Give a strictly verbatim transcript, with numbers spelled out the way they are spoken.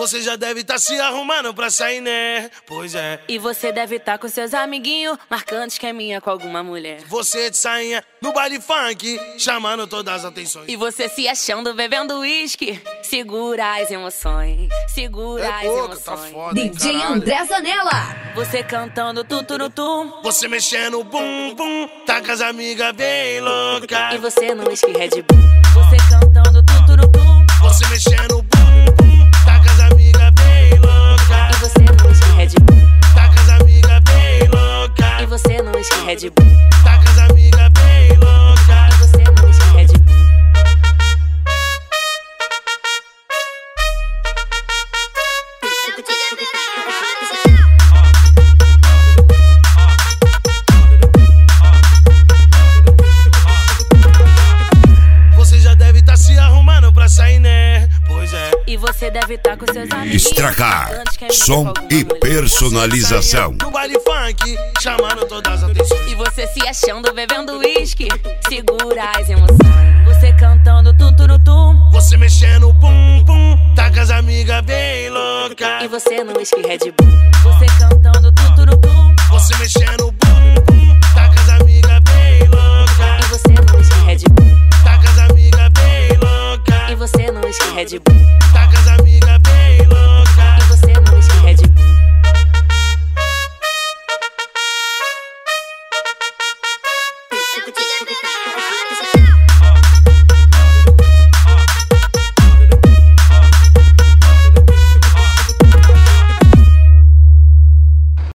Você já deve estar tá se arrumando pra sair, né? Pois é. E você deve estar tá com seus amiguinhos, marcando esqueminha com alguma mulher. Você de sainha no baile funk, chamando todas as atenções. E você se achando, bebendo uísque. Segura as emoções, segura é as pouca, emoções. Tá foda, D J André Zanella. Você cantando tuturutum. Você mexendo bum bum, tá com as amigas bem louca. E você no uísque Red Bull. Você cantando tuturutum. Você mexendo bum bum, tá com as amigas bem louca. E você no uísque Red Bull. Tá com as amigas bem louca. E você no uísque Red Bull. Tá com as amigas bem louca. E você no uísque Red Bull. Você já deve estar tá se arrumando pra sair, né? Pois é. E você deve estar tá com seus amigos. Stracar, som e personalização. No baile funk, chamando todas as atenções. E você se achando, bebendo uísque. Segura as emoções. Você cantando tuturutum. Você mexendo bum bum, tá com as amigas bem louca. E você no uísque Red Bull. Você cantando tuturutum. Você mexendo bum bum, tá com as amigas bem louca. E você no uísque Red Bull. Tá com as amigas bem louca. E você no uísque Red Bull. Tá com as amigas bem louca. E você no uísque Red Bull. Eu te